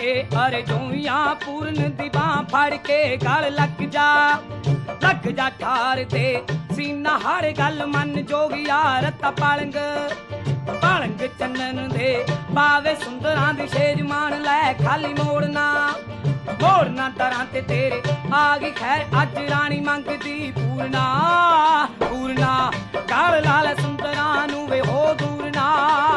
ਦੇ ਅਰੇ ਜੋਈਆਂ ਪੂਰਨ ਦੀ ਬਾਂਹ ਫੜ ਕੇ ਗਲ ਲੱਗ ਜਾ ਠਾਰ ਦੇ ਸੀਨਾ ਹਰ ਗੱਲ ਮੰਨ ਜੋਗਿਆ ਰਤਾ ਪਾਲੰਗ ਚੰਨਨ ਦੇ ਪਾਵੇ ਸੁੰਦਰਾਂ ਦੀ ਸ਼ੇਜ ਮਾਣ ਲੈ ਖਾਲੀ ਮੋੜਨਾ ਦਰਾਂ ਤੇ ਤੇਰੇ ਆ ਗਈ ਖੈਰ ਅੱਜ ਰਾਣੀ ਮੰਗਦੀ ਪੂਰਨਾ ਗਲ ਲਾਲ ਸੁੰਦਰਾਂ ਨੂੰ ਵੇ ਹੋ ਦੂਰਨਾ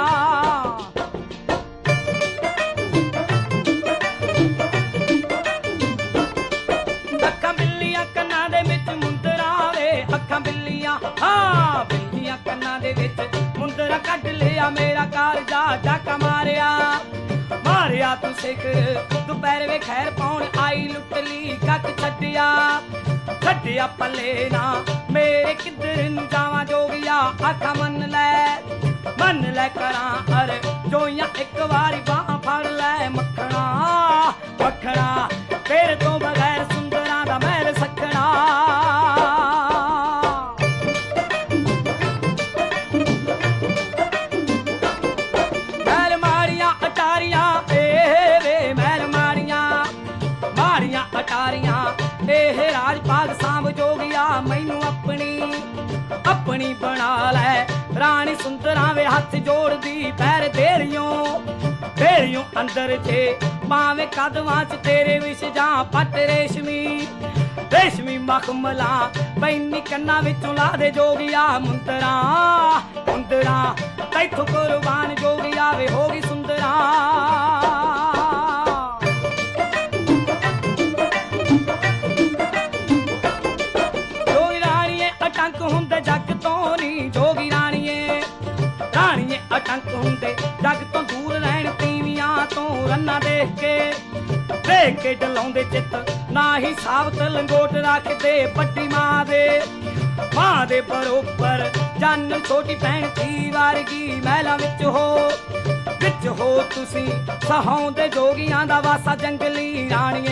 ਅੱਖਾਂ ਬਿੱਲੀਆਂ ਕੰਨਾਂ ਦੇ ਵਿੱਚ ਮੁੰਦਰਾਂ ਵੇ ਅੱਖਾਂ ਬਿੱਲੀਆਂ ਹਾਂ ਬਿੱਲੀਆਂ ਕੰਨਾਂ ਦੇ ਵਿੱਚ ਮੁੰਦਰਾ ਕੱਢ ਲਿਆ ਮੇਰਾ ਕਾਲਜਾ ਡਾਕਾ ਮਾਰਿਆ ਤੂੰ ਸਿੱਖ ਦੁਪਹਿਰ ਵੇ ਖੈਰ ਪਾਉਣ ਆਈ ਲੁੱਟ ਲਈ ਕੱਕ ਛੱਡਿਆ ਪੱਲੇ ਨਾ ਮੇਰੇ ਕਿੱਧਰ ਨੂੰ ਜਾਵਾਂ ਜੋਗਿਆ ਆਖਾਂ ਮੰਨ ਲੈ ਕਰਾਂ ਅਰ ਜੋਈਆਂ ਇੱਕ ਵਾਰੀ ਬਾਹਾਂ ਫੜ ਲੈ ਮੱਖਣਾ ਤੇਰੇ ਤੋਂ ਬਗੈਰ ਸੁੰਦਰਾਂ ਦਾ ਮਹਿਲ ਸੱਖਣਾ ਇਹ ਰਾਜ ਭਾਗ ਸਾਂਭ ਜੋਗਿਆ ਮੈਨੂੰ ਆਪਣੀ ਬਣਾ ਲੈ ਰਾਣੀ ਸੁੰਦਰਾਂ ਵੇ ਹੱਥ ਜੋੜਦੀ ਪੈਰ ਦੇਰਿਓ ਅੰਦਰ ਜੇ ਪਾਵੇਂ ਕਦਮਾਂ ਚ ਤੇਰੇ ਵਿਸ਼ ਜਾਂ ਪੱਟ ਰੇਸ਼ਮੀ ਮਖਮਲਾਂ ਪੈਨੀ ਕੰਨਾਂ ਵਿੱਚੋਂ ਲਾ ਦੇ ਜੋਗਿਆ ਮੁੰਦਰਾਂ ਤੈਥੋਂ ਕੁਰਬਾਨ ਜੋਗਿਆ ਵੇ ਹੋ ਗਈ ਸੁੰਦਰਾਂ ਹੁੰਦੇ ਜੱਗ ਤੋਂ ਨੀ ਜੋਗੀ ਰਾਣੀਏ ਅਟੰਕ ਹੁੰਦੇ ਜੱਗ ਤੋਂ ਦੂਰ ਰਹਿਣ ਤੀਵੀਆਂ ਤੋਂ ਰੰਨਾ ਦੇਖ ਕੇ ਡਲਾਉਂਦੇ ਚਿੱਤ ਨਾ ਹੀ ਸਾਬਤ ਲੰਗੋਟ ਰੱਖਦੇ ਵੱਡੀ ਮਾਂ ਦੇ ਬਰੋਬਰ ਜਨ ਛੋਟੀ ਭੈਣ ਧੀ ਵਰਗੀ ਮਹਿਲਾਂ ਵਿੱਚ ਹੋ ਤੁਸੀਂ ਸਹਾਉਂਦੇ ਜੋਗੀਆਂ ਦਾ ਵਾਸਾ ਜੰਗਲੀ ਰਾਣੀਏ